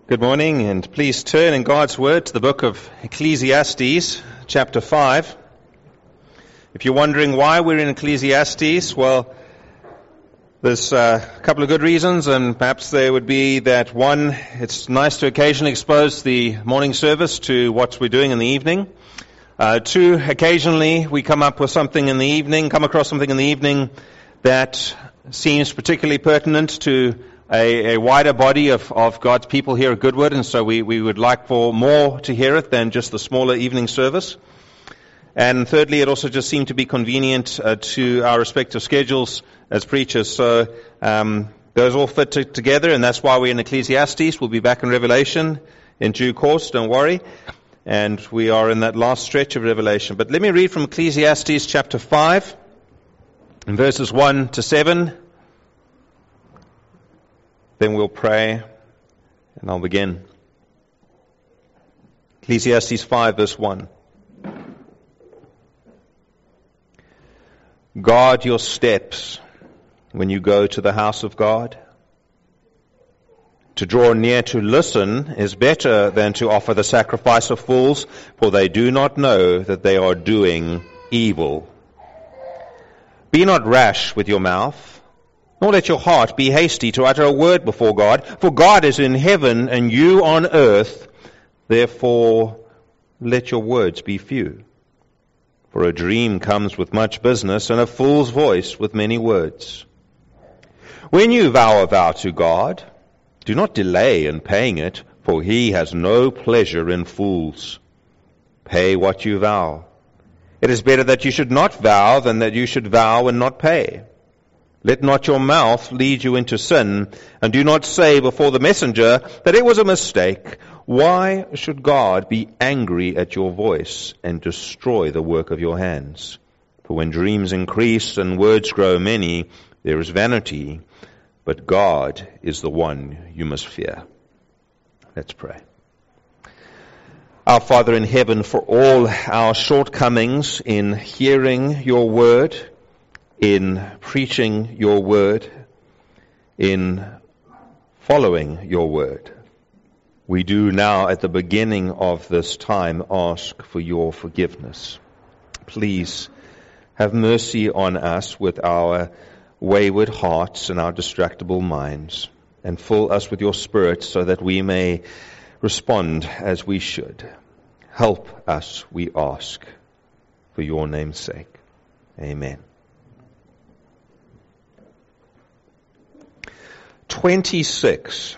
Good morning, and please turn in God's Word to the book of Ecclesiastes, chapter 5. If you're wondering why we're in Ecclesiastes, well, there's a couple of good reasons, and perhaps there would be that one, it's nice to occasionally expose the morning service to what we're doing in the evening. Two, occasionally we come across something in the evening that seems particularly pertinent to a wider body of God's people here at Goodwood, and so we would like for more to hear it than just the smaller evening service. And thirdly, it also just seemed to be convenient to our respective schedules as preachers. So those all fit together, and that's why we're in Ecclesiastes. We'll be back in Revelation in due course, don't worry. And we are in that last stretch of Revelation. But let me read from Ecclesiastes chapter 5, in verses 1 to 7. Then we'll pray, and I'll begin. Ecclesiastes 5, verse 1. Guard your steps when you go to the house of God. To draw near to listen is better than to offer the sacrifice of fools, for they do not know that they are doing evil. Be not rash with your mouth, nor let your heart be hasty to utter a word before God, for God is in heaven and you on earth. Therefore, let your words be few. For a dream comes with much business, and a fool's voice with many words. When you vow a vow to God, do not delay in paying it, for he has no pleasure in fools. Pay what you vow. It is better that you should not vow than that you should vow and not pay. Let not your mouth lead you into sin, and do not say before the messenger that it was a mistake. Why should God be angry at your voice and destroy the work of your hands? For when dreams increase and words grow many, there is vanity, but God is the one you must fear. Let's pray. Our Father in heaven, for all our shortcomings in hearing your word, in preaching your word, in following your word, we do now at the beginning of this time ask for your forgiveness. Please have mercy on us with our wayward hearts and our distractible minds, and fill us with your Spirit so that we may respond as we should. Help us, we ask, for your name's sake. Amen. 26.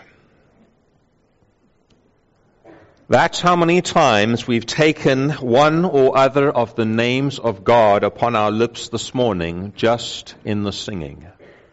That's how many times we've taken one or other of the names of God upon our lips this morning, just in the singing.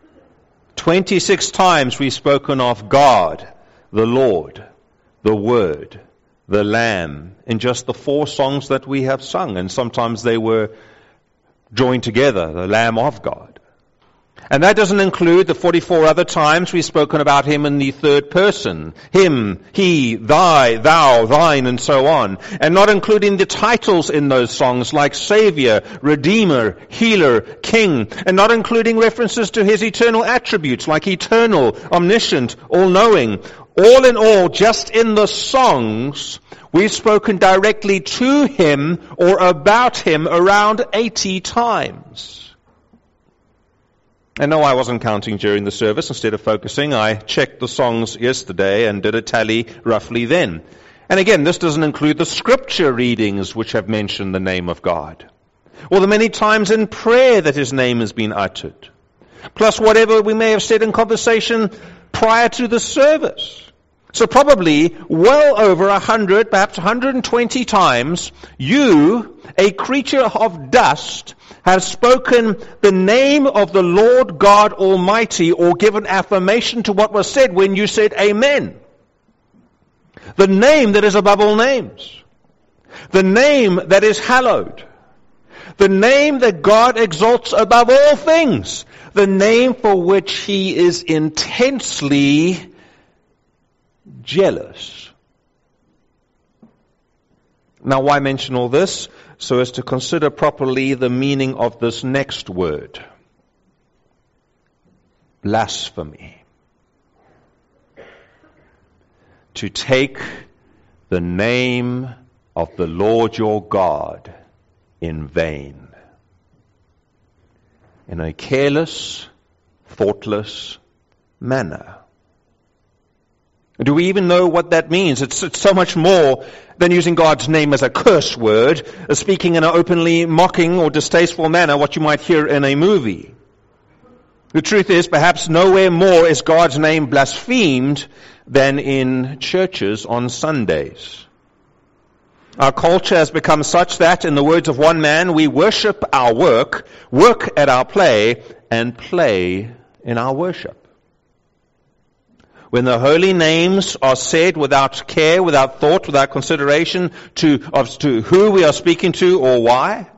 26 times we've spoken of God, the Lord, the Word, the Lamb, in just the 4 songs that we have sung. And sometimes they were joined together, the Lamb of God. And that doesn't include the 44 other times we've spoken about him in the third person. Him, he, thy, thou, thine, and so on. And not including the titles in those songs like Savior, Redeemer, Healer, King. And not including references to his eternal attributes like eternal, omniscient, all-knowing. All in all, just in the songs, we've spoken directly to him or about him around 80 times. And no, I wasn't counting during the service. Instead of focusing, I checked the songs yesterday and did a tally roughly then. And again, this doesn't include the scripture readings which have mentioned the name of God, or the many times in prayer that his name has been uttered, plus whatever we may have said in conversation prior to the service. So probably well over 100, perhaps 120 times, you, a creature of dust, have spoken the name of the Lord God Almighty, or given affirmation to what was said when you said amen. The name that is above all names. The name that is hallowed. The name that God exalts above all things. The name for which he is intensely jealous. Now, why mention all this? So as to consider properly the meaning of this next word. Blasphemy. to take the name of the Lord your God in vain, in a careless, thoughtless manner. Do we even know what that means? It's so much more than using God's name as a curse word, as speaking in an openly mocking or distasteful manner, what you might hear in a movie. The truth is, perhaps nowhere more is God's name blasphemed than in churches on Sundays. Our culture has become such that, in the words of one man, we worship our work, work at our play, and play in our worship. When the holy names are said without care, without thought, without consideration to who we are speaking to or why.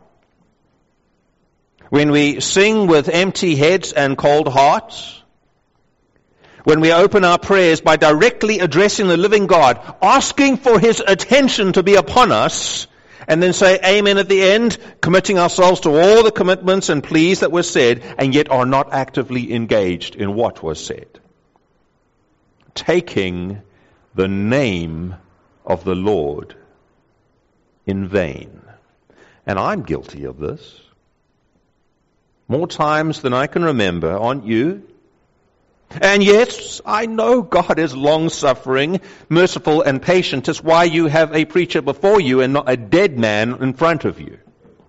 When we sing with empty heads and cold hearts. When we open our prayers by directly addressing the living God, asking for His attention to be upon us, and then say amen at the end, committing ourselves to all the commitments and pleas that were said, and yet are not actively engaged in what was said. Taking the name of the Lord in vain. And I'm guilty of this. More times than I can remember, aren't you? And yet, I know God is long-suffering, merciful, and patient. It's why you have a preacher before you and not a dead man in front of you.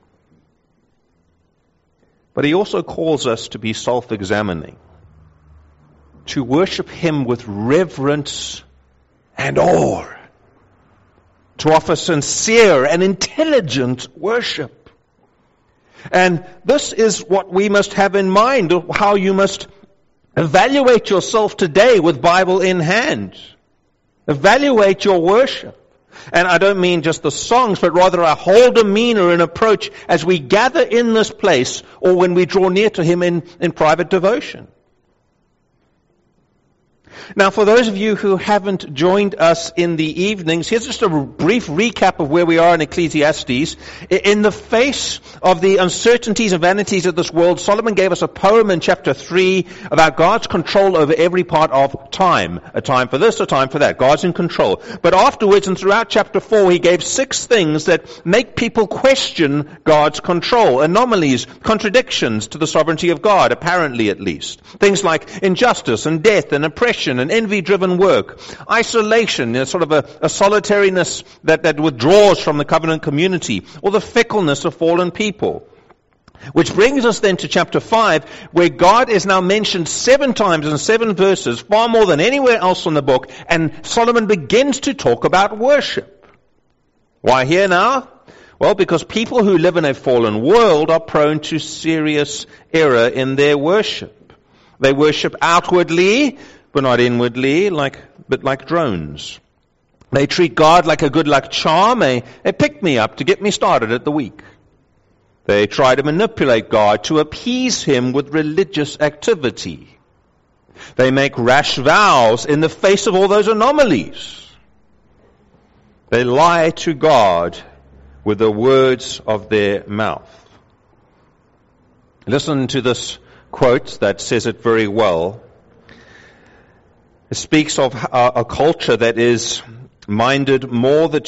But He also calls us to be self-examining, to worship Him with reverence and awe, to offer sincere and intelligent worship. And this is what we must have in mind, how you must evaluate yourself today with Bible in hand. Evaluate your worship. And I don't mean just the songs, but rather our whole demeanor and approach as we gather in this place or when we draw near to Him in private devotion. Now, for those of you who haven't joined us in the evenings, here's just a brief recap of where we are in Ecclesiastes. In the face of the uncertainties and vanities of this world, Solomon gave us a poem in chapter 3 about God's control over every part of time. A time for this, a time for that. God's in control. But afterwards and throughout chapter 4, he gave 6 things that make people question God's control. Anomalies, contradictions to the sovereignty of God, apparently at least. Things like injustice and death and oppression and envy-driven work, isolation, sort of a solitariness that withdraws from the covenant community, or the fickleness of fallen people. Which brings us then to chapter 5, where God is now mentioned 7 times in 7 verses, far more than anywhere else in the book, and Solomon begins to talk about worship. Why here now? Well, because people who live in a fallen world are prone to serious error in their worship. They worship outwardly, but not inwardly, but like drones. They treat God like a good luck charm, a pick-me-up to get me started at the week. They try to manipulate God to appease Him with religious activity. They make rash vows in the face of all those anomalies. They lie to God with the words of their mouth. Listen to this quote that says it very well. It speaks of a culture that is minds more the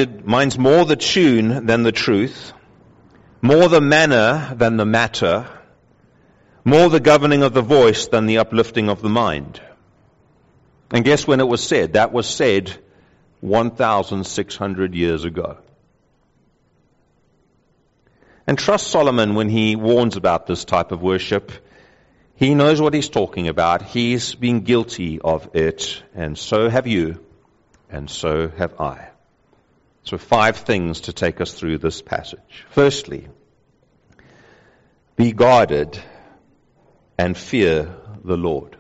tune than the truth, more the manner than the matter, more the governing of the voice than the uplifting of the mind. And guess when it was said? That was said 1,600 years ago. And trust Solomon when he warns about this type of worship. He knows what he's talking about. He's been guilty of it, and so have you, and so have I. So 5 things to take us through this passage. Firstly, be guarded and fear the Lord.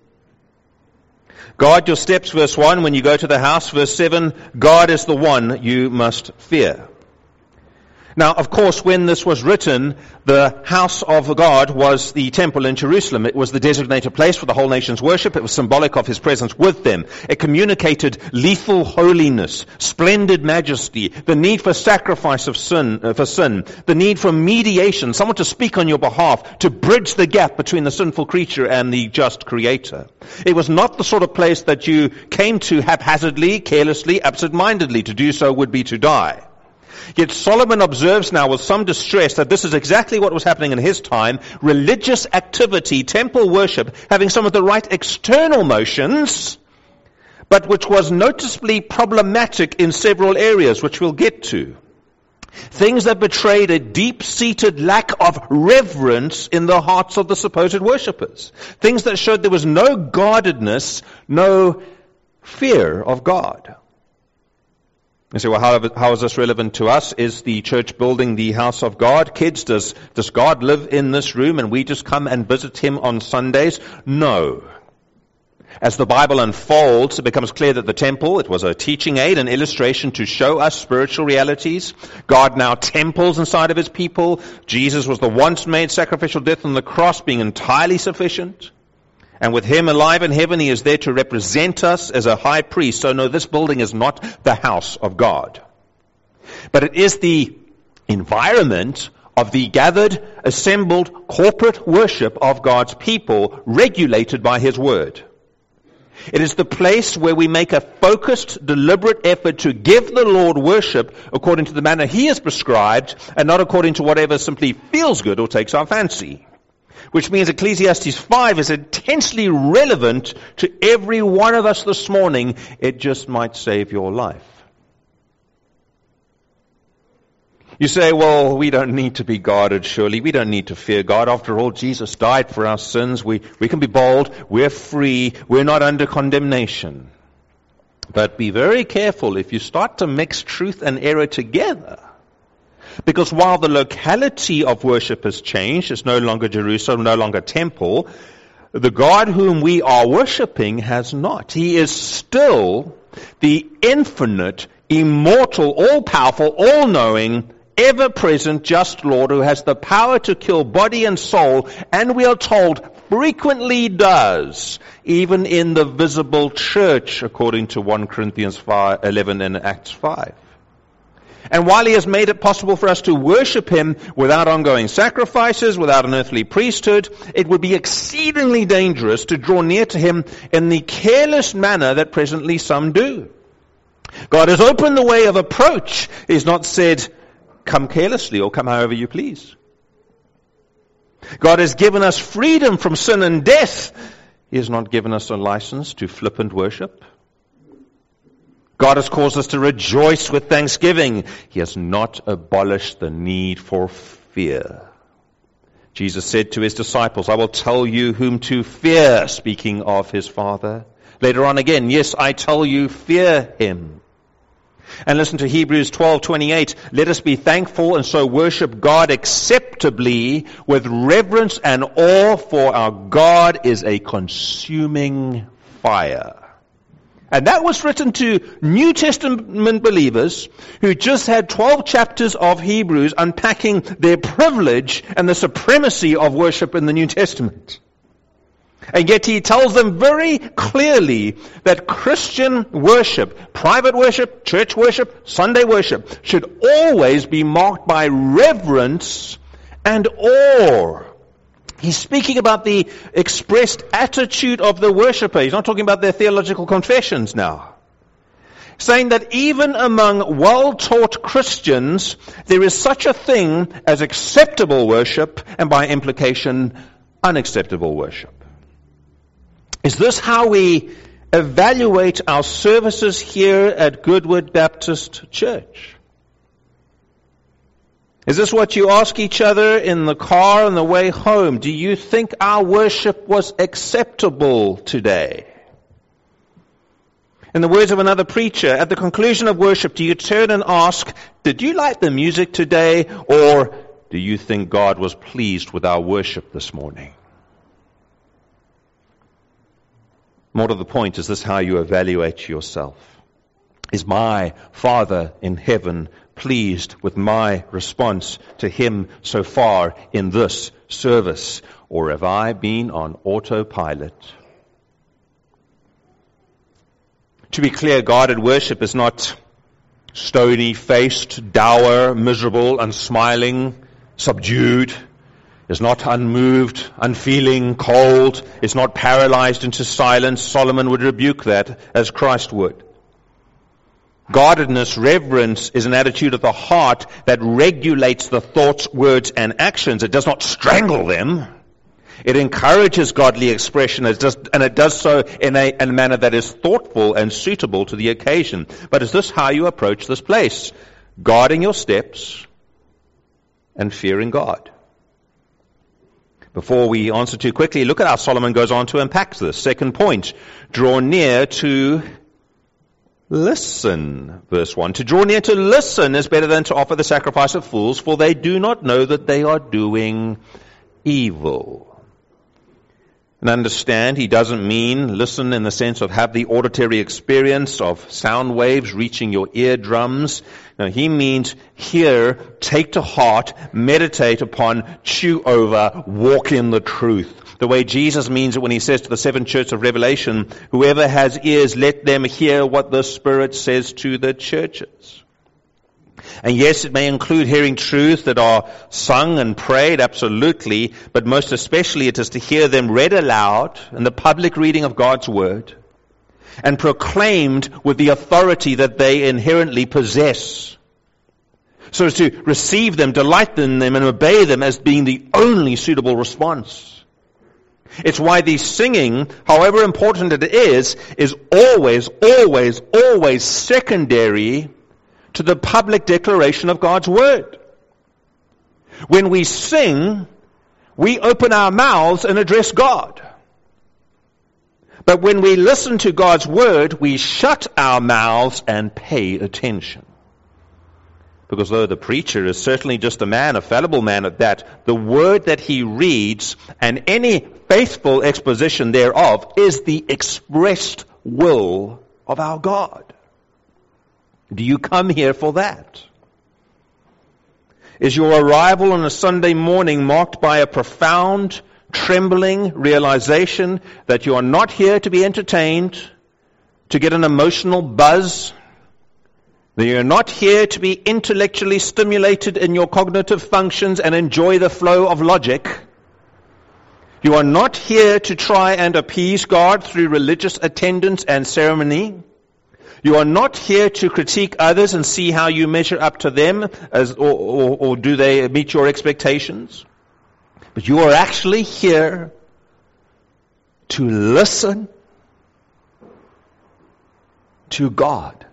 Guard your steps, verse 1, when you go to the house. Verse 7, God is the one you must fear. Now, of course, when this was written, the house of God was the temple in Jerusalem. It was the designated place for the whole nation's worship. It was symbolic of his presence with them. It communicated lethal holiness, splendid majesty, the need for sacrifice for sin, the need for mediation, someone to speak on your behalf, to bridge the gap between the sinful creature and the just creator. It was not the sort of place that you came to haphazardly, carelessly, absent-mindedly. To do so would be to die. Yet Solomon observes now with some distress that this is exactly what was happening in his time. Religious activity, temple worship, having some of the right external motions, but which was noticeably problematic in several areas, which we'll get to. Things that betrayed a deep-seated lack of reverence in the hearts of the supposed worshippers. Things that showed there was no guardedness, no fear of God. You say, well, how is this relevant to us? Is the church building the house of God? Kids, does God live in this room and we just come and visit him on Sundays? No. As the Bible unfolds, it becomes clear that the temple, it was a teaching aid, an illustration to show us spiritual realities. God now temples inside of his people. Jesus was the once-made sacrificial death on the cross, being entirely sufficient. And with him alive in heaven, he is there to represent us as a high priest. So no, this building is not the house of God. But it is the environment of the gathered, assembled, corporate worship of God's people, regulated by his word. It is the place where we make a focused, deliberate effort to give the Lord worship according to the manner he has prescribed, and not according to whatever simply feels good or takes our fancy. Which means Ecclesiastes 5 is intensely relevant to every one of us this morning. It just might save your life. You say, well, we don't need to be guarded, surely. We don't need to fear God. After all, Jesus died for our sins. We can be bold. We're free. We're not under condemnation. But be very careful if you start to mix truth and error together. Because while the locality of worship has changed, it's no longer Jerusalem, no longer temple, the God whom we are worshiping has not. He is still the infinite, immortal, all-powerful, all-knowing, ever-present, just Lord who has the power to kill body and soul, and we are told frequently does, even in the visible church, according to 1 Corinthians 11 and Acts 5. And while he has made it possible for us to worship him without ongoing sacrifices, without an earthly priesthood, it would be exceedingly dangerous to draw near to him in the careless manner that presently some do. God has opened the way of approach. He has not said, come carelessly or come however you please. God has given us freedom from sin and death. He has not given us a license to flippant worship. God has caused us to rejoice with thanksgiving. He has not abolished the need for fear. Jesus said to his disciples, I will tell you whom to fear, speaking of his Father. Later on again, yes, I tell you, fear him. And listen to Hebrews 12:28. Let us be thankful and so worship God acceptably with reverence and awe, for our God is a consuming fire. And that was written to New Testament believers who just had 12 chapters of Hebrews unpacking their privilege and the supremacy of worship in the New Testament. And yet he tells them very clearly that Christian worship, private worship, church worship, Sunday worship, should always be marked by reverence and awe. He's speaking about the expressed attitude of the worshiper. He's not talking about their theological confessions now. Saying that even among well-taught Christians, there is such a thing as acceptable worship, and by implication, unacceptable worship. Is this how we evaluate our services here at Goodwood Baptist Church? Is this what you ask each other in the car on the way home? Do you think our worship was acceptable today? In the words of another preacher, at the conclusion of worship, do you turn and ask, did you like the music today? Or do you think God was pleased with our worship this morning? More to the point, is this how you evaluate yourself? Is my Father in heaven pleased with my response to him so far in this service? Or have I been on autopilot? To be clear, guarded worship is not stony-faced, dour, miserable, unsmiling, subdued. It's not unmoved, unfeeling, cold. It's not paralyzed into silence. Solomon would rebuke that as Christ would. Guardedness, reverence, is an attitude of the heart that regulates the thoughts, words, and actions. It does not strangle them. It encourages godly expression, and it does so in a manner that is thoughtful and suitable to the occasion. But is this how you approach this place? Guarding your steps and fearing God. Before we answer too quickly, look at how Solomon goes on to unpack this. Second point, draw near to listen. Verse 1, to draw near to listen is better than to offer the sacrifice of fools, for they do not know that they are doing evil. And understand, he doesn't mean listen in the sense of have the auditory experience of sound waves reaching your eardrums. No, he means hear, take to heart, meditate upon, chew over, walk in the truth. The way Jesus means it when he says to the seven churches of Revelation, whoever has ears, let them hear what the Spirit says to the churches. And yes, it may include hearing truths that are sung and prayed, absolutely, but most especially it is to hear them read aloud in the public reading of God's Word and proclaimed with the authority that they inherently possess. So as to receive them, delight in them, and obey them as being the only suitable response. It's why the singing, however important it is always, always, always secondary to the public declaration of God's Word. When we sing, we open our mouths and address God. But when we listen to God's Word, we shut our mouths and pay attention. Because though the preacher is certainly just a man, a fallible man at that, the word that he reads and any faithful exposition thereof is the expressed will of our God. Do you come here for that? Is your arrival on a Sunday morning marked by a profound, trembling realization that you are not here to be entertained, to get an emotional buzz, that you're not here to be intellectually stimulated in your cognitive functions and enjoy the flow of logic? You are not here to try and appease God through religious attendance and ceremony. You are not here to critique others and see how you measure up to them or do they meet your expectations. But you are actually here to listen to God.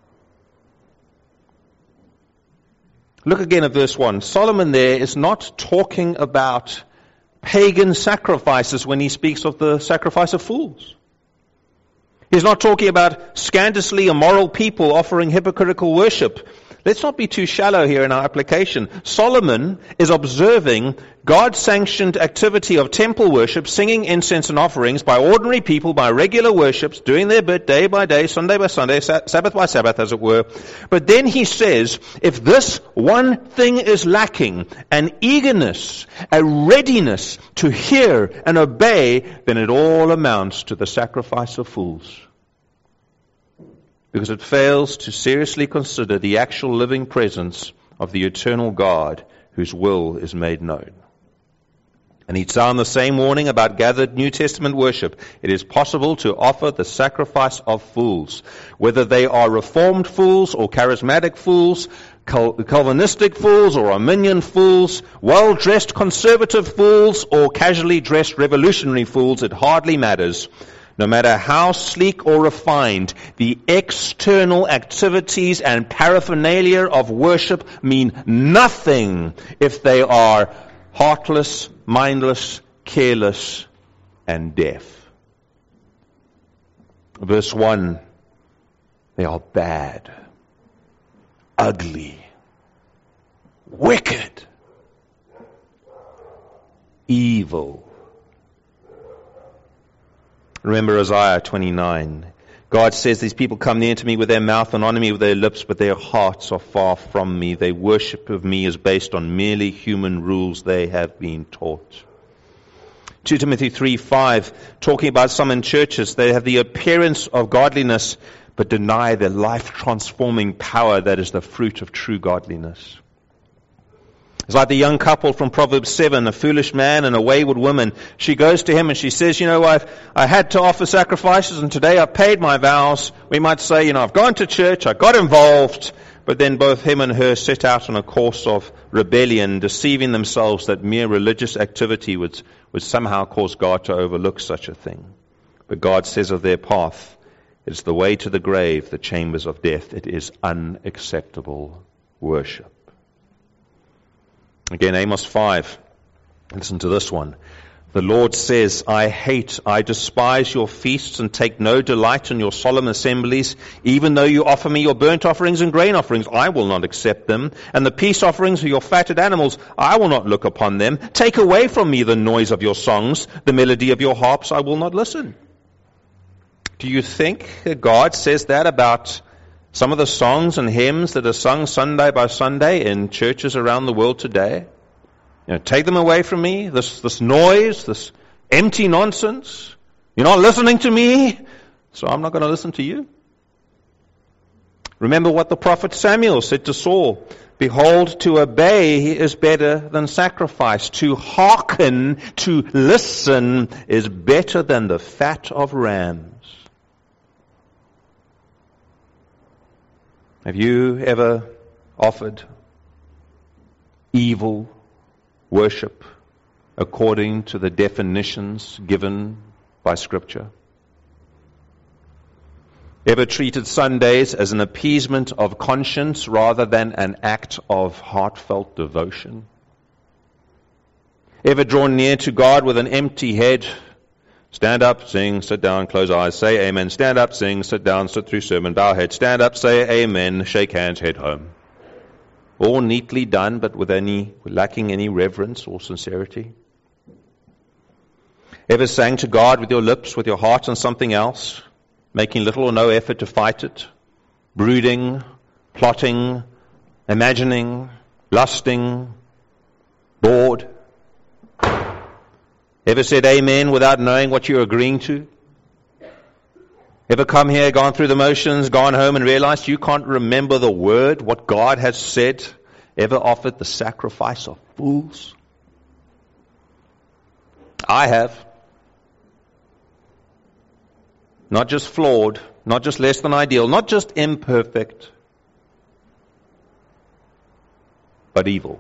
Look again at verse 1. Solomon there is not talking about pagan sacrifices when he speaks of the sacrifice of fools. He's not talking about scandalously immoral people offering hypocritical worship. Let's not be too shallow here in our application. Solomon is observing God-sanctioned activity of temple worship, singing incense and offerings by ordinary people, by regular worships, doing their bit day by day, Sunday by Sunday, Sabbath by Sabbath, as it were. But then he says, if this one thing is lacking, an eagerness, a readiness to hear and obey, then it all amounts to the sacrifice of fools. Because it fails to seriously consider the actual living presence of the eternal God whose will is made known. And he'd sound the same warning about gathered New Testament worship. It is possible to offer the sacrifice of fools, whether they are Reformed fools or charismatic fools, Calvinistic fools or Arminian fools, well-dressed conservative fools or casually dressed revolutionary fools, it hardly matters. No matter how sleek or refined, the external activities and paraphernalia of worship mean nothing if they are heartless, mindless, careless, and deaf. Verse 1, they are bad, ugly, wicked, evil. Remember Isaiah 29. God says these people come near to me with their mouth and honor me with their lips, but their hearts are far from me. Their worship of me is based on merely human rules they have been taught. 2 Timothy 3:5, talking about some in churches, they have the appearance of godliness, but deny the life-transforming power that is the fruit of true godliness. It's like the young couple from Proverbs 7, a foolish man and a wayward woman. She goes to him and she says, I had to offer sacrifices and today I've paid my vows. We might say, I've gone to church, I got involved, but then both him and her set out on a course of rebellion, deceiving themselves that mere religious activity would somehow cause God to overlook such a thing. But God says of their path, it's the way to the grave, the chambers of death. It is unacceptable worship. Again, Amos 5. Listen to this one. The Lord says, I despise your feasts and take no delight in your solemn assemblies. Even though you offer me your burnt offerings and grain offerings, I will not accept them. And the peace offerings of your fatted animals, I will not look upon them. Take away from me the noise of your songs, the melody of your harps, I will not listen. Do you think that God says that about some of the songs and hymns that are sung Sunday by Sunday in churches around the world today? Take them away from me, this noise, this empty nonsense. You're not listening to me, so I'm not going to listen to you. Remember what the prophet Samuel said to Saul. Behold, to obey is better than sacrifice. To hearken, to listen is better than the fat of rams. Have you ever offered evil worship according to the definitions given by Scripture? Ever treated Sundays as an appeasement of conscience rather than an act of heartfelt devotion? Ever drawn near to God with an empty head? Stand up, sing, sit down, close eyes, say amen. Stand up, sing, sit down, sit through sermon, bow head. Stand up, say amen, shake hands, head home. All neatly done, but lacking any reverence or sincerity. Ever sang to God with your lips, with your heart on something else, making little or no effort to fight it? Brooding, plotting, imagining, lusting, bored. Ever said amen without knowing what you're agreeing to? Ever come here, gone through the motions, gone home and realized you can't remember the word, what God has said? Ever offered the sacrifice of fools? I have. Not just flawed, not just less than ideal, not just imperfect, but evil.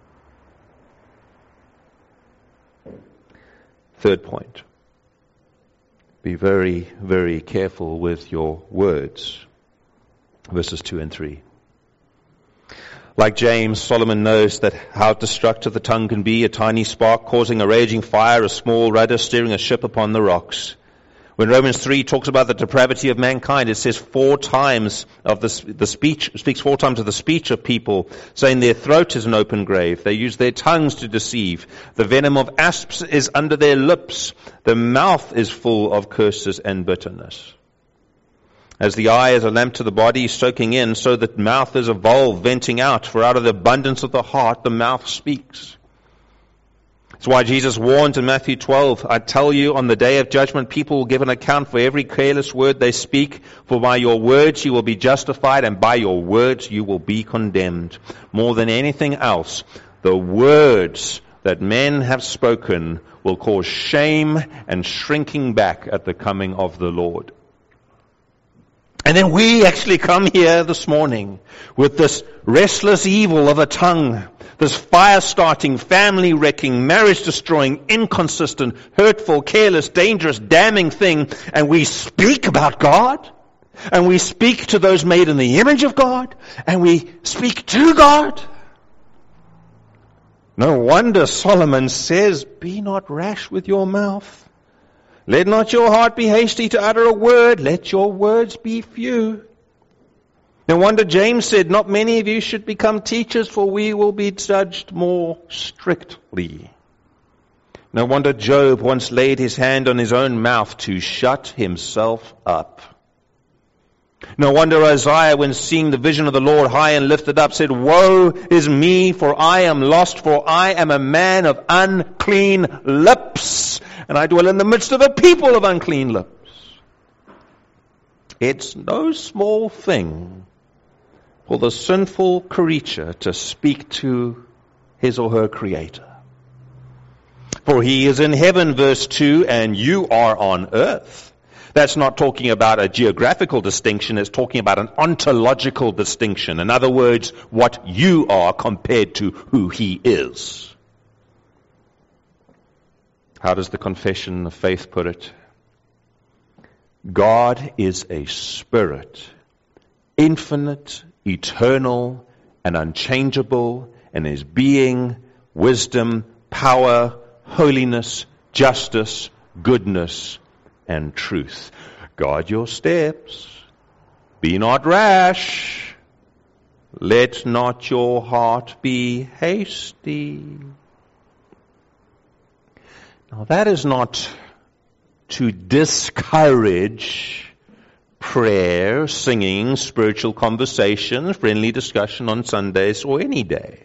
Third point. Be very, very careful with your words. Verses 2 and 3. Like James, Solomon knows that how destructive the tongue can be, a tiny spark causing a raging fire, a small rudder steering a ship upon the rocks. When Romans 3 talks about the depravity of mankind, it says 4 times of the speech, speaks 4 times of the speech of people, saying their throat is an open grave. They use their tongues to deceive. The venom of asps is under their lips. The mouth is full of curses and bitterness. As the eye is a lamp to the body, soaking in, so the mouth is a valve venting out. For out of the abundance of the heart, the mouth speaks. That's why Jesus warned in Matthew 12, I tell you, on the day of judgment, people will give an account for every careless word they speak. For by your words you will be justified, and by your words you will be condemned. More than anything else, the words that men have spoken will cause shame and shrinking back at the coming of the Lord. And then we actually come here this morning with this restless evil of a tongue, this fire-starting, family-wrecking, marriage-destroying, inconsistent, hurtful, careless, dangerous, damning thing, and we speak about God, and we speak to those made in the image of God, and we speak to God. No wonder Solomon says, be not rash with your mouth. Let not your heart be hasty to utter a word. Let your words be few. No wonder James said, not many of you should become teachers, for we will be judged more strictly. No wonder Job once laid his hand on his own mouth to shut himself up. No wonder Isaiah, when seeing the vision of the Lord high and lifted up, said, "Woe is me, for I am lost, for I am a man of unclean lips, and I dwell in the midst of a people of unclean lips." It's no small thing for the sinful creature to speak to his or her Creator. For he is in heaven, verse 2, and you are on earth. That's not talking about a geographical distinction, it's talking about an ontological distinction. In other words, what you are compared to who he is. How does the Confession of Faith put it? God is a spirit, infinite, eternal, and unchangeable, in his being, wisdom, power, holiness, justice, goodness, and truth. Guard your steps. Be not rash. Let not your heart be hasty. Now that is not to discourage prayer, singing, spiritual conversation, friendly discussion on Sundays or any day.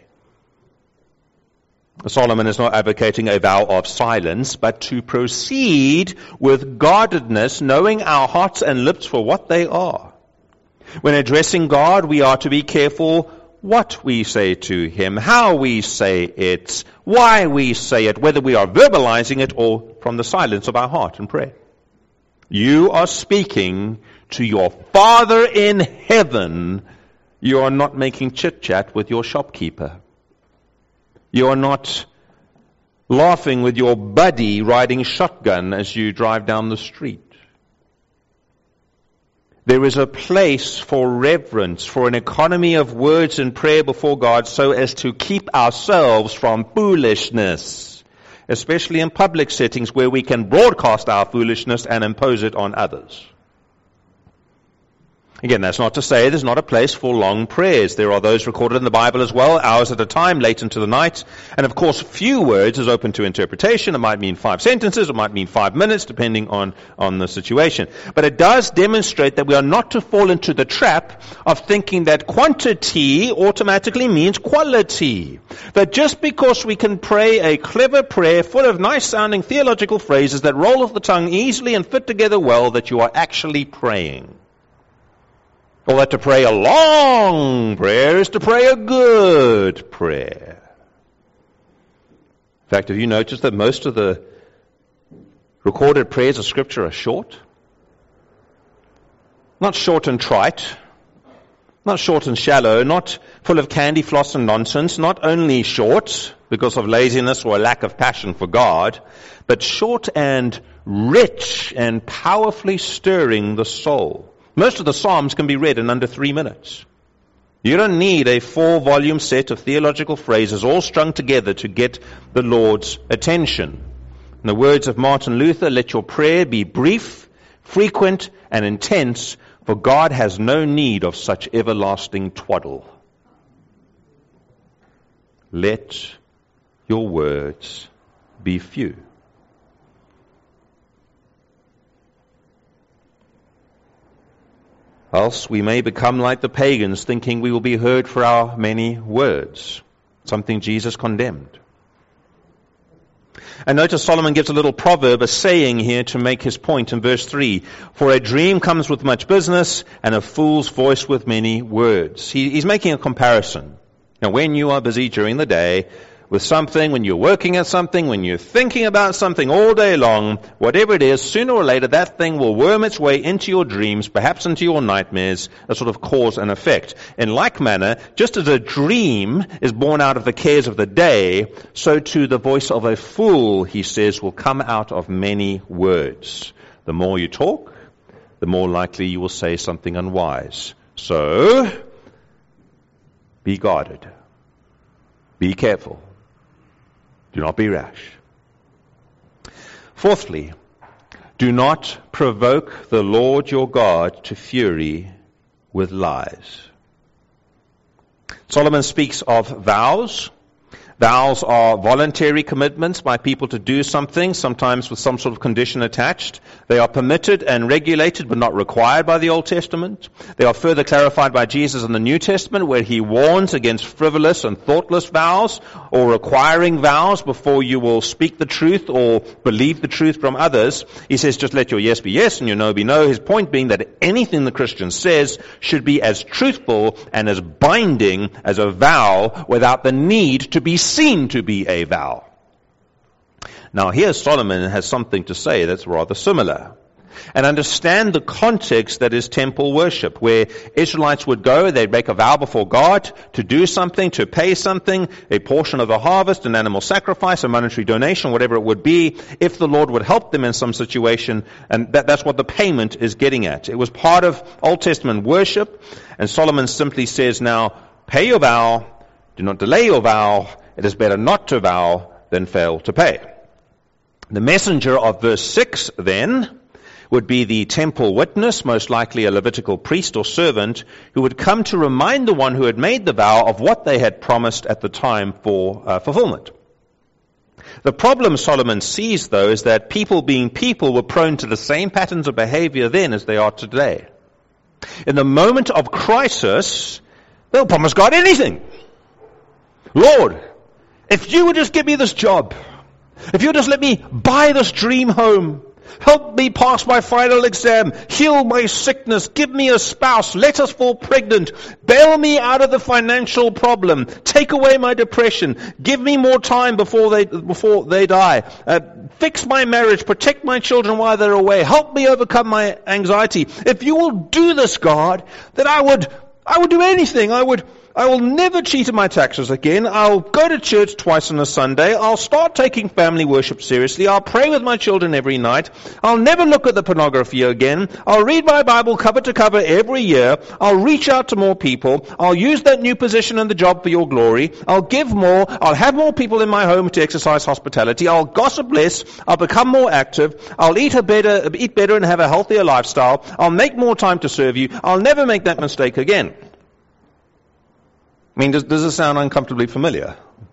Solomon is not advocating a vow of silence, but to proceed with guardedness, knowing our hearts and lips for what they are. When addressing God, we are to be careful what we say to him, how we say it, why we say it, whether we are verbalizing it or from the silence of our heart in prayer. You are speaking to your Father in heaven. You are not making chit-chat with your shopkeeper. You are not laughing with your buddy riding shotgun as you drive down the street. There is a place for reverence, for an economy of words in prayer before God so as to keep ourselves from foolishness, especially in public settings where we can broadcast our foolishness and impose it on others. Again, that's not to say there's not a place for long prayers. There are those recorded in the Bible as well, hours at a time, late into the night. And of course, few words is open to interpretation. It might mean 5 sentences, it might mean 5 minutes, depending on the situation. But it does demonstrate that we are not to fall into the trap of thinking that quantity automatically means quality. That just because we can pray a clever prayer full of nice-sounding theological phrases that roll off the tongue easily and fit together well, that you are actually praying. Or that to pray a long prayer is to pray a good prayer. In fact, have you noticed that most of the recorded prayers of Scripture are short? Not short and trite, not short and shallow, not full of candy, floss, and nonsense, not only short because of laziness or a lack of passion for God, but short and rich and powerfully stirring the soul. Most of the Psalms can be read in under 3 minutes. You don't need a 4-volume set of theological phrases all strung together to get the Lord's attention. In the words of Martin Luther, let your prayer be brief, frequent, and intense, for God has no need of such everlasting twaddle. Let your words be few. Else we may become like the pagans, thinking we will be heard for our many words, something Jesus condemned. And notice Solomon gives a little proverb, a saying here to make his point in verse 3. For a dream comes with much business, and a fool's voice with many words. He's making a comparison. Now when you are busy during the day with something, when you're working at something, when you're thinking about something all day long, whatever it is, sooner or later that thing will worm its way into your dreams, perhaps into your nightmares, a sort of cause and effect. In like manner, just as a dream is born out of the cares of the day, so too the voice of a fool, he says, will come out of many words. The more you talk, the more likely you will say something unwise. So, be guarded. Be careful. Do not be rash. Fourthly, do not provoke the Lord your God to fury with lies. Solomon speaks of vows. Vows are voluntary commitments by people to do something, sometimes with some sort of condition attached. They are permitted and regulated, but not required by the Old Testament. They are further clarified by Jesus in the New Testament, where he warns against frivolous and thoughtless vows, or requiring vows before you will speak the truth or believe the truth from others. He says, just let your yes be yes and your no be no. His point being that anything the Christian says should be as truthful and as binding as a vow, without the need to be seen to be a vow. Now here Solomon has something to say that's rather similar. And understand the context that is temple worship, where Israelites would go, they'd make a vow before God to do something, to pay something, a portion of the harvest, an animal sacrifice, a monetary donation, whatever it would be, if the Lord would help them in some situation, and that's what the payment is getting at. It was part of Old Testament worship, and Solomon simply says now, pay your vow, do not delay your vow. It is better not to vow than fail to pay. The messenger of verse 6 then would be the temple witness, most likely a Levitical priest or servant, who would come to remind the one who had made the vow of what they had promised at the time for fulfillment. The problem Solomon sees, though, is that people being people were prone to the same patterns of behavior then as they are today. In the moment of crisis, they'll promise God anything. Lord, if you would just give me this job, if you would just let me buy this dream home, help me pass my final exam, heal my sickness, give me a spouse, let us fall pregnant, bail me out of the financial problem, take away my depression, give me more time before they die, fix my marriage, protect my children while they're away, help me overcome my anxiety. If you will do this, God, then I would do anything. I will never cheat in my taxes again. I'll go to church twice on a Sunday. I'll start taking family worship seriously. I'll pray with my children every night. I'll never look at the pornography again. I'll read my Bible cover to cover every year. I'll reach out to more people. I'll use that new position in the job for your glory. I'll give more. I'll have more people in my home to exercise hospitality. I'll gossip less. I'll become more active. I'll eat better and have a healthier lifestyle. I'll make more time to serve you. I'll never make that mistake again. I mean, does this sound uncomfortably familiar?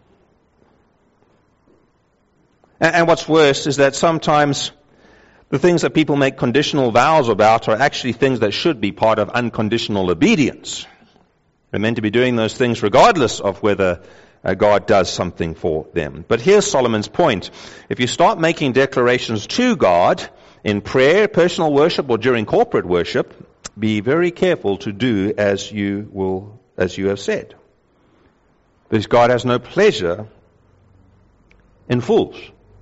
And what's worse is that sometimes the things that people make conditional vows about are actually things that should be part of unconditional obedience. They're meant to be doing those things regardless of whether God does something for them. But here's Solomon's point. If you start making declarations to God in prayer, personal worship, or during corporate worship, be very careful to do as you have said. Because God has no pleasure in fools.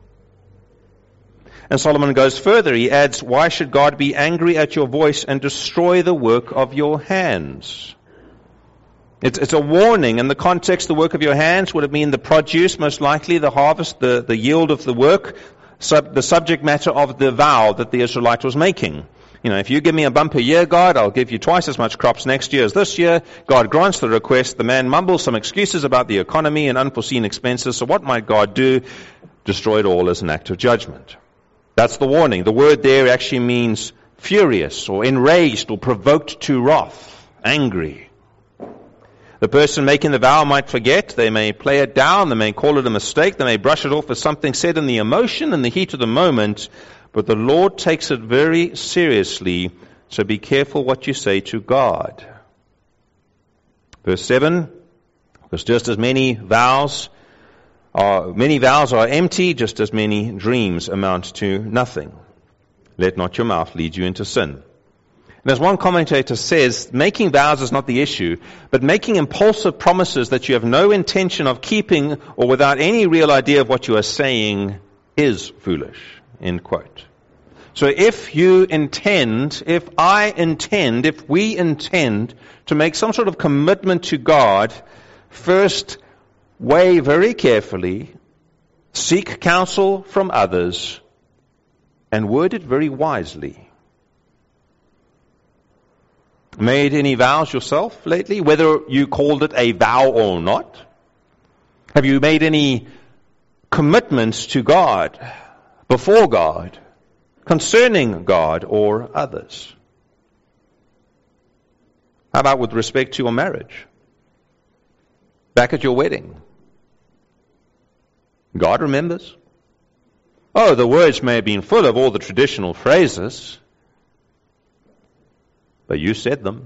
And Solomon goes further. He adds, why should God be angry at your voice and destroy the work of your hands? It's a warning. In the context, the work of your hands would have been the produce, most likely, the harvest, the yield of the work, the subject matter of the vow that the Israelite was making. You know, if you give me a bumper year, God, I'll give you twice as much crops next year as this year. God grants the request. The man mumbles some excuses about the economy and unforeseen expenses. So what might God do? Destroy it all as an act of judgment. That's the warning. The word there actually means furious or enraged or provoked to wrath, angry. The person making the vow might forget. They may play it down. They may call it a mistake. They may brush it off as something said in the emotion and the heat of the moment. But the Lord takes it very seriously, so be careful what you say to God. Verse 7, because just as many vows are empty, just as many dreams amount to nothing. Let not your mouth lead you into sin. And as one commentator says, making vows is not the issue, but making impulsive promises that you have no intention of keeping or without any real idea of what you are saying is foolish. End quote. So if we intend to make some sort of commitment to God, first weigh very carefully, seek counsel from others, and word it very wisely. Made any vows yourself lately, whether you called it a vow or not? Have you made any commitments to God, before God, concerning God or others? How about with respect to your marriage? Back at your wedding? God remembers. Oh, the words may have been full of all the traditional phrases, but you said them.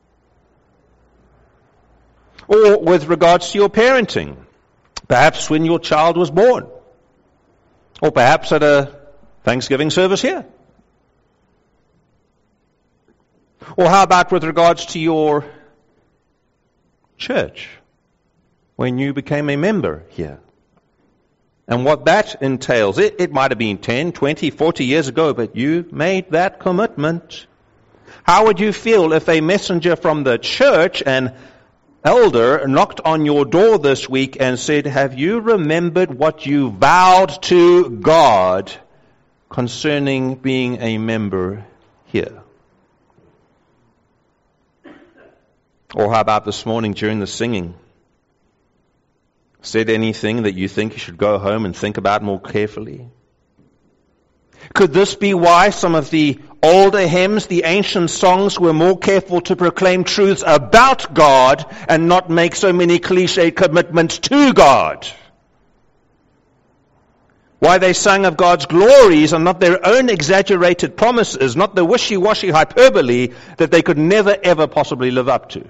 Or with regards to your parenting, perhaps when your child was born, or perhaps at a Thanksgiving service here. Or how about with regards to your church, when you became a member here? And what that entails. It might have been 10, 20, 40 years ago, but you made that commitment. How would you feel if a messenger from the church, an elder, knocked on your door this week and said, have you remembered what you vowed to God concerning being a member here? Or how about this morning during the singing? Said anything that you think you should go home and think about more carefully? Could this be why some of the older hymns, the ancient songs, were more careful to proclaim truths about God and not make so many cliched commitments to God? Why they sang of God's glories and not their own exaggerated promises, not the wishy-washy hyperbole that they could never ever possibly live up to?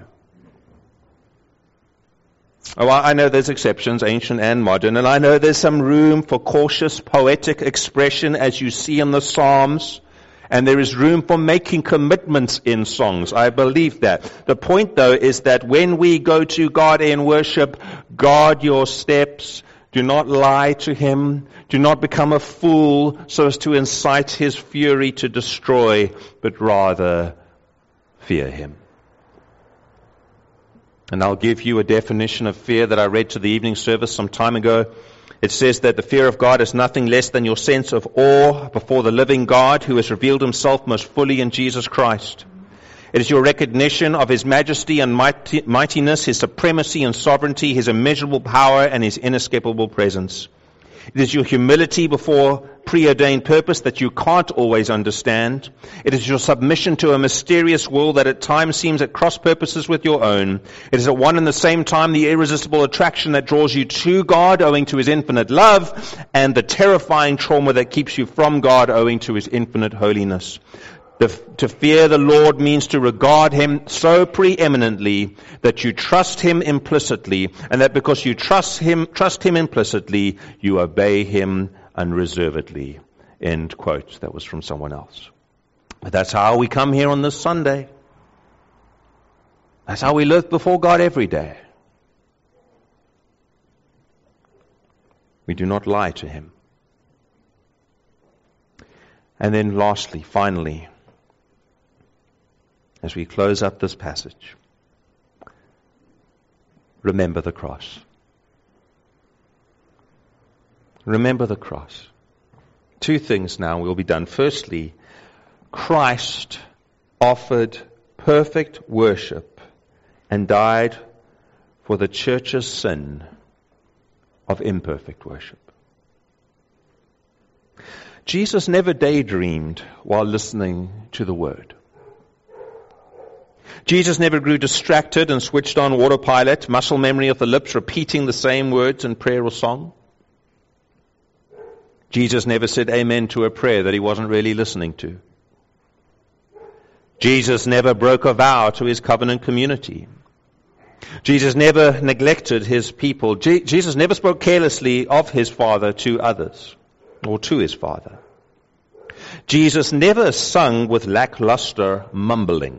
Oh, I know there's exceptions, ancient and modern, and I know there's some room for cautious poetic expression as you see in the Psalms, and there is room for making commitments in songs. I believe that. The point, though, is that when we go to God in worship, guard your steps. Do not lie to Him. Do not become a fool so as to incite His fury to destroy, but rather fear Him. And I'll give you a definition of fear that I read to the evening service some time ago. It says that the fear of God is nothing less than your sense of awe before the living God who has revealed Himself most fully in Jesus Christ. It is your recognition of His majesty and mightiness, His supremacy and sovereignty, His immeasurable power and His inescapable presence. It is your humility before preordained purpose that you can't always understand. It is your submission to a mysterious will that at times seems at cross purposes with your own. It is at one and the same time the irresistible attraction that draws you to God owing to His infinite love, and the terrifying trauma that keeps you from God owing to His infinite holiness. To fear the Lord means to regard Him so preeminently that you trust Him implicitly, and that because you trust Him implicitly, you obey Him unreservedly. End quote. That was from someone else. But that's how we come here on this Sunday. That's how we live before God every day. We do not lie to Him. And then lastly, finally, as we close up this passage, remember the cross. Remember the cross. Two things now will be done. Firstly, Christ offered perfect worship and died for the church's sin of imperfect worship. Jesus never daydreamed while listening to the Word. Jesus never grew distracted and switched on autopilot, muscle memory of the lips, repeating the same words in prayer or song. Jesus never said amen to a prayer that He wasn't really listening to. Jesus never broke a vow to His covenant community. Jesus never neglected His people. Jesus never spoke carelessly of His Father to others or to His Father. Jesus never sung with lackluster mumbling.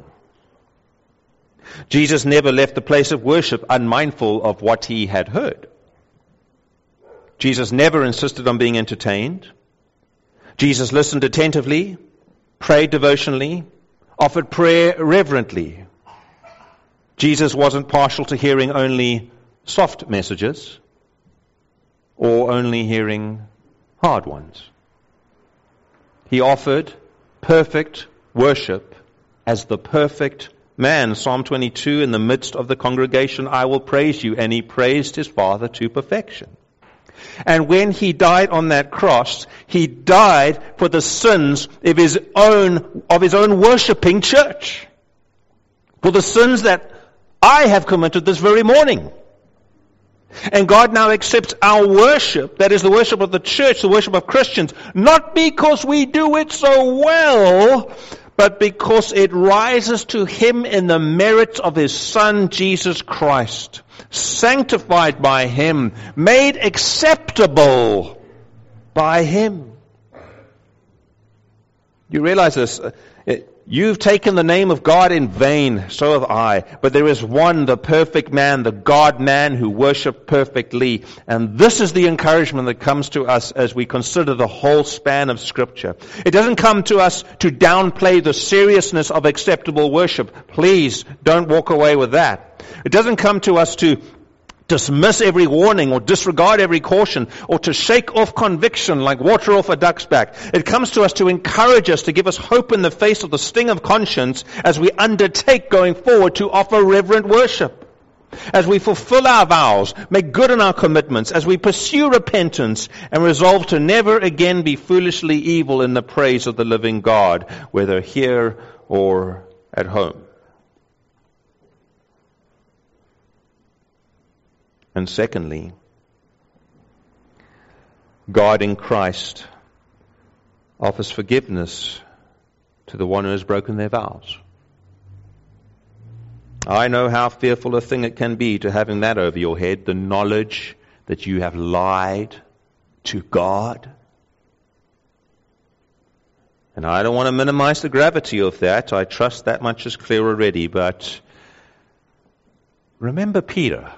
Jesus never left the place of worship unmindful of what He had heard. Jesus never insisted on being entertained. Jesus listened attentively, prayed devotionally, offered prayer reverently. Jesus wasn't partial to hearing only soft messages or only hearing hard ones. He offered perfect worship as the perfect man. Psalm 22, in the midst of the congregation, I will praise you. And He praised His Father to perfection. And when He died on that cross, He died for the sins of His own worshipping church. For the sins that I have committed this very morning. And God now accepts our worship, that is the worship of the church, the worship of Christians, not because we do it so well, but because it rises to Him in the merits of His Son, Jesus Christ, sanctified by Him, made acceptable by Him. You realize this? You've taken the name of God in vain, so have I. But there is one, the perfect man, the God-man who worshiped perfectly. And this is the encouragement that comes to us as we consider the whole span of Scripture. It doesn't come to us to downplay the seriousness of acceptable worship. Please don't walk away with that. It doesn't come to us to dismiss every warning or disregard every caution or to shake off conviction like water off a duck's back. It comes to us to encourage us, to give us hope in the face of the sting of conscience as we undertake going forward to offer reverent worship. As we fulfill our vows, make good on our commitments, as we pursue repentance and resolve to never again be foolishly evil in the praise of the living God, whether here or at home. And secondly, God in Christ offers forgiveness to the one who has broken their vows. I know how fearful a thing it can be to having that over your head, the knowledge that you have lied to God. And I don't want to minimize the gravity of that. I trust that much is clear already. But remember Peter.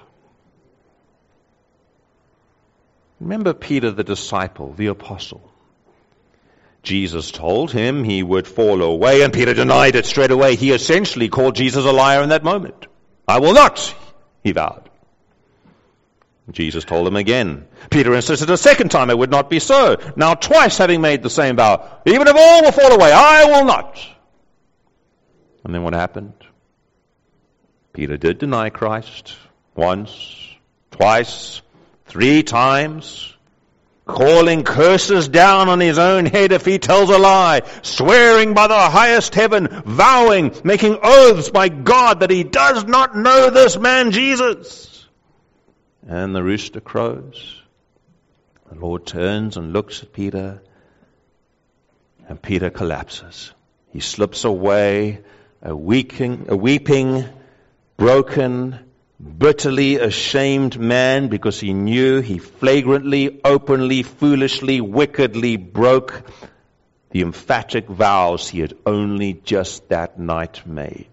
Remember Peter the disciple, the apostle. Jesus told him he would fall away, and Peter denied it straight away. He essentially called Jesus a liar in that moment. I will not, he vowed. Jesus told him again. Peter insisted a second time it would not be so. Now twice having made the same vow, even if all will fall away, I will not. And then what happened? Peter did deny Christ once, twice, 3 times, calling curses down on his own head if he tells a lie, swearing by the highest heaven, vowing, making oaths by God that he does not know this man Jesus. And the rooster crows. The Lord turns and looks at Peter, and Peter collapses. He slips away, a weeping, broken, bitterly ashamed man, because he knew he flagrantly, openly, foolishly, wickedly broke the emphatic vows he had only just that night made.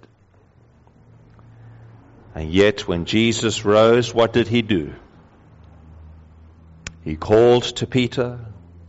And yet when Jesus rose, what did he do? He called to Peter,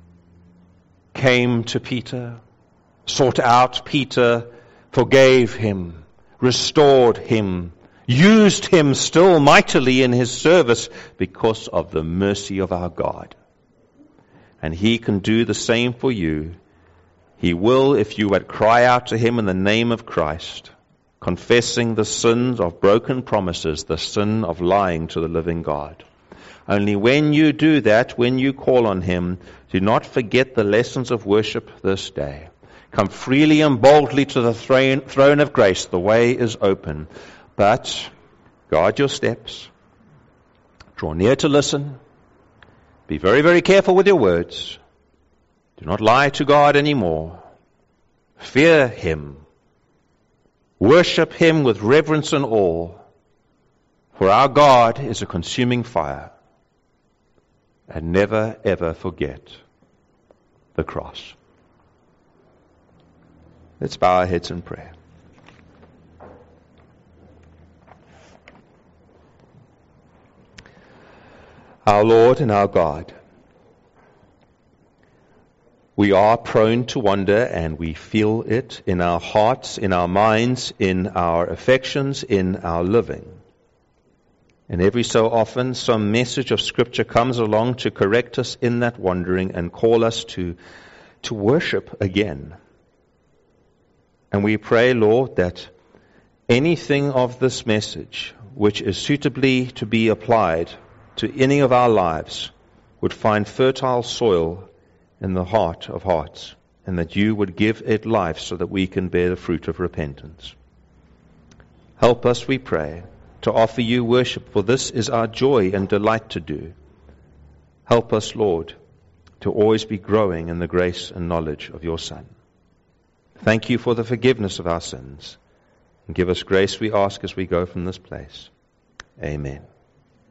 came to Peter, sought out Peter, forgave him, restored him, used him still mightily in his service because of the mercy of our God. And he can do the same for you. He will if you would cry out to him in the name of Christ, confessing the sins of broken promises, the sin of lying to the living God. Only when you do that, when you call on him, do not forget the lessons of worship this day. Come freely and boldly to the throne of grace. The way is open. But guard your steps. Draw near to listen. Be very, very careful with your words. Do not lie to God anymore. Fear him. Worship him with reverence and awe. For our God is a consuming fire. And never, ever forget the cross. Let's bow our heads in prayer. Our Lord and our God, we are prone to wonder, and we feel it in our hearts, in our minds, in our affections, in our living. And every so often, some message of Scripture comes along to correct us in that wondering and call us to worship again. And we pray, Lord, that anything of this message which is suitably to be applied to any of our lives would find fertile soil in the heart of hearts, and that you would give it life so that we can bear the fruit of repentance. Help us, we pray, to offer you worship, for this is our joy and delight to do. Help us, Lord, to always be growing in the grace and knowledge of your Son. Thank you for the forgiveness of our sins. And give us grace, we ask, as we go from this place. Amen.